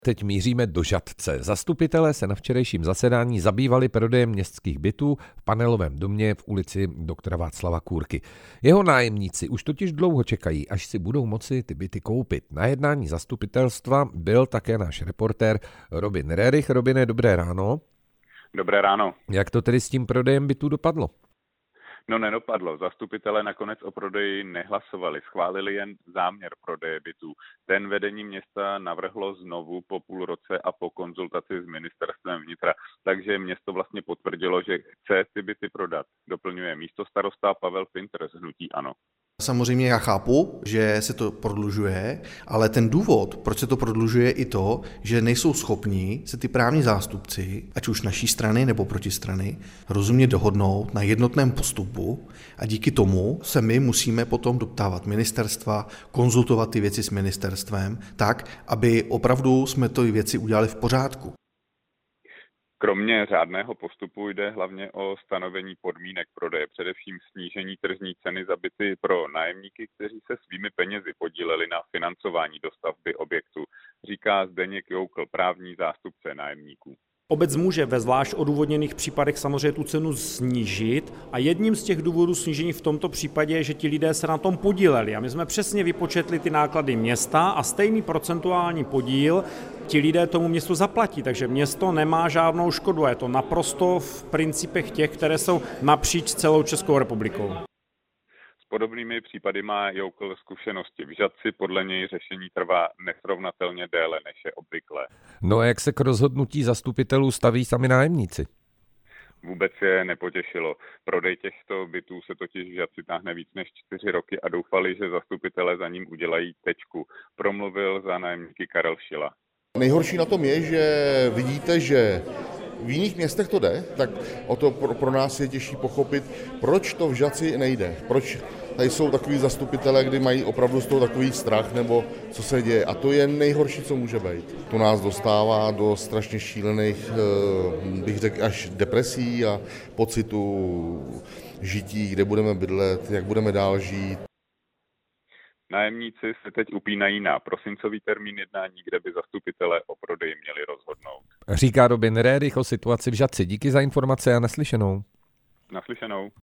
Teď míříme do Žatce. Zastupitelé se na včerejším zasedání zabývali prodejem městských bytů v panelovém domě v ulici doktora Václava Kůrky. Jeho nájemníci už totiž dlouho čekají, až si budou moci ty byty koupit. Na jednání zastupitelstva byl také náš reportér Robin Rerich. Robine, dobré ráno. Dobré ráno. Jak to tedy s tím prodejem bytů dopadlo? No nedopadlo. Zastupitelé nakonec o prodeji nehlasovali, schválili jen záměr prodeje bytů. Ten vedení města navrhlo znovu po půl roce a po konzultaci s ministerstvem vnitra, takže město vlastně potvrdilo, že chce ty byty prodat. Doplňuje místostarosta Pavel Pinter z hnutí ANO. Samozřejmě já chápu, že se to prodlužuje, ale ten důvod, proč se to prodlužuje, je i to, že nejsou schopni se ty právní zástupci, ať už naší strany nebo protistrany, rozumně dohodnout na jednotném postupu a díky tomu se my musíme potom doptávat ministerstva, konzultovat ty věci s ministerstvem tak, aby opravdu jsme ty věci udělali v pořádku. Kromě řádného postupu jde hlavně o stanovení podmínek prodeje, především snížení tržní ceny za byty pro nájemníky, kteří se svými penězi podíleli na financování dostavby objektu, říká Zdeněk Joukl, právní zástupce nájemníků. Obec může ve zvlášť odůvodněných případech samozřejmě tu cenu snížit a jedním z těch důvodů snížení v tomto případě je, že ti lidé se na tom podíleli. A my jsme přesně vypočetli ty náklady města a stejný procentuální podíl ti lidé tomu městu zaplatí, takže město nemá žádnou škodu a je to naprosto v principech těch, které jsou napříč celou Českou republikou. S podobnými případy má Joukl zkušenosti. V Žatci podle něj řešení trvá nesrovnatelně déle, než je obvyklé. No a jak se k rozhodnutí zastupitelů staví sami nájemníci? Vůbec je nepotěšilo. Prodej těchto bytů se totiž v Žatci táhne víc než 4 roky a doufali, že zastupitelé za ním udělají tečku. Promluvil za nájemníky Karel Šila. Nejhorší na tom je, že vidíte, že v jiných městech to jde, tak o to pro nás je těžší pochopit, proč to v Žatci nejde. Proč tady jsou takový zastupitelé, kdy mají opravdu z toho takový strach, nebo co se děje. A to je nejhorší, co může být. To nás dostává do strašně šílených, bych řekl, až depresí a pocitu žití, kde budeme bydlet, jak budeme dál žít. Nájemníci se teď upínají na prosincový termín jednání, kde by zastupitelé o prodeji měli rozhodnout. Říká Robin Rerich o situaci v Žatci. Díky za informace a naslyšenou. Naslyšenou.